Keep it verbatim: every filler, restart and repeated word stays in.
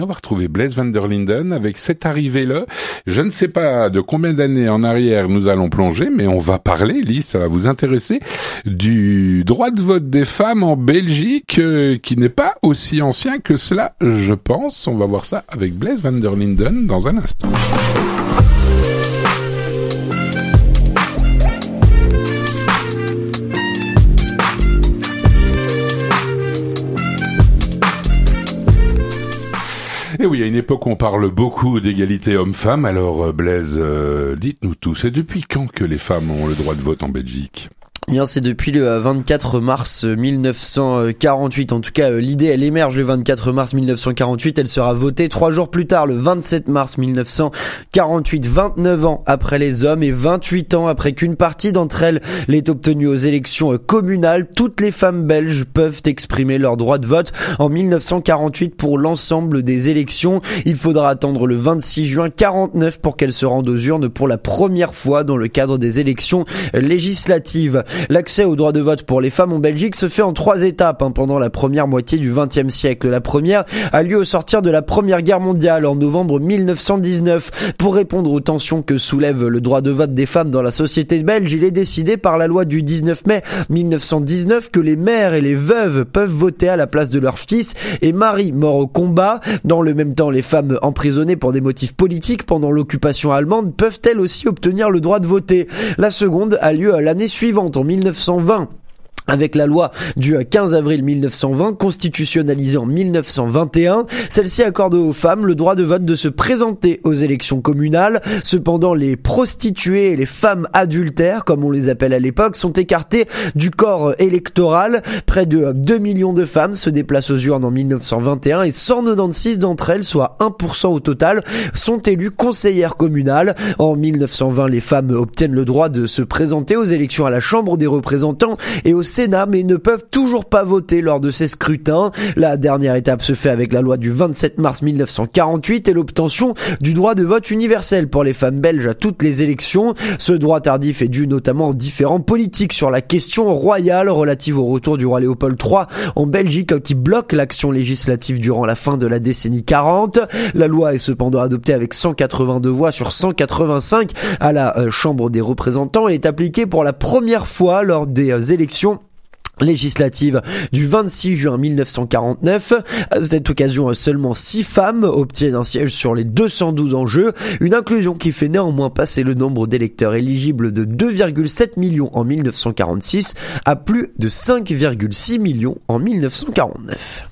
On va retrouver Blaise van der Linden avec cette arrivée-là. Je ne sais pas de combien d'années en arrière nous allons plonger, mais on va parler, Lise, ça va vous intéresser, du droit de vote des femmes en Belgique, euh, qui n'est pas aussi ancien que cela, je pense. On va voir ça avec Blaise van der Linden dans un instant. Et oui, à une époque, on parle beaucoup d'égalité homme-femme. Alors, Blaise, euh, dites-nous tout. C'est depuis quand que les femmes ont le droit de vote en Belgique ? Bien, c'est depuis le vingt-quatre mars mille neuf cent quarante-huit. En tout cas, l'idée, elle émerge le vingt-quatre mars mille neuf cent quarante-huit. Elle sera votée trois jours plus tard, le vingt-sept mars mille neuf cent quarante-huit. vingt-neuf ans après les hommes et vingt-huit ans après qu'une partie d'entre elles l'ait obtenue aux élections communales. Toutes les femmes belges peuvent exprimer leur droit de vote en mille neuf cent quarante-huit pour l'ensemble des élections. Il faudra attendre le vingt-six juin quarante-neuf pour qu'elles se rendent aux urnes pour la première fois dans le cadre des élections législatives. L'accès au droit de vote pour les femmes en Belgique se fait en trois étapes hein, pendant la première moitié du vingtième siècle. La première a lieu au sortir de la Première Guerre mondiale en novembre mille neuf cent dix-neuf. Pour répondre aux tensions que soulève le droit de vote des femmes dans la société belge, il est décidé par la loi du dix-neuf mai mille neuf cent dix-neuf que les mères et les veuves peuvent voter à la place de leurs fils et maris morts au combat. Dans le même temps, les femmes emprisonnées pour des motifs politiques pendant l'occupation allemande peuvent elles aussi obtenir le droit de voter. La seconde a lieu l'année suivante, en mille neuf cent vingt. Avec la loi du quinze avril mille neuf cent vingt, constitutionnalisée en mille neuf cent vingt et un, celle-ci accorde aux femmes le droit de vote de se présenter aux élections communales. Cependant, les prostituées et les femmes adultères, comme on les appelle à l'époque, sont écartées du corps électoral. Près de deux millions de femmes se déplacent aux urnes en mille neuf cent vingt et un et cent quatre-vingt-seize d'entre elles, soit un pour cent au total, sont élues conseillères communales. En mille neuf cent vingt, les femmes obtiennent le droit de se présenter aux élections à la Chambre des représentants et au Sénat, mais ne peuvent toujours pas voter lors de ces scrutins. La dernière étape se fait avec la loi du vingt-sept mars mille neuf cent quarante-huit et l'obtention du droit de vote universel pour les femmes belges à toutes les élections. Ce droit tardif est dû notamment aux différents politiques sur la question royale relative au retour du roi Léopold trois en Belgique qui bloque l'action législative durant la fin de la décennie quarante. La loi est cependant adoptée avec cent quatre-vingt-deux voix sur cent quatre-vingt-cinq à la euh, Chambre des représentants et est appliquée pour la première fois lors des euh, élections législative du vingt-six juin mille neuf cent quarante-neuf. À cette occasion, seulement six femmes obtiennent un siège sur les deux cent douze en jeu, une inclusion qui fait néanmoins passer le nombre d'électeurs éligibles de deux virgule sept millions en mille neuf cent quarante-six à plus de cinq virgule six millions en mille neuf cent quarante-neuf.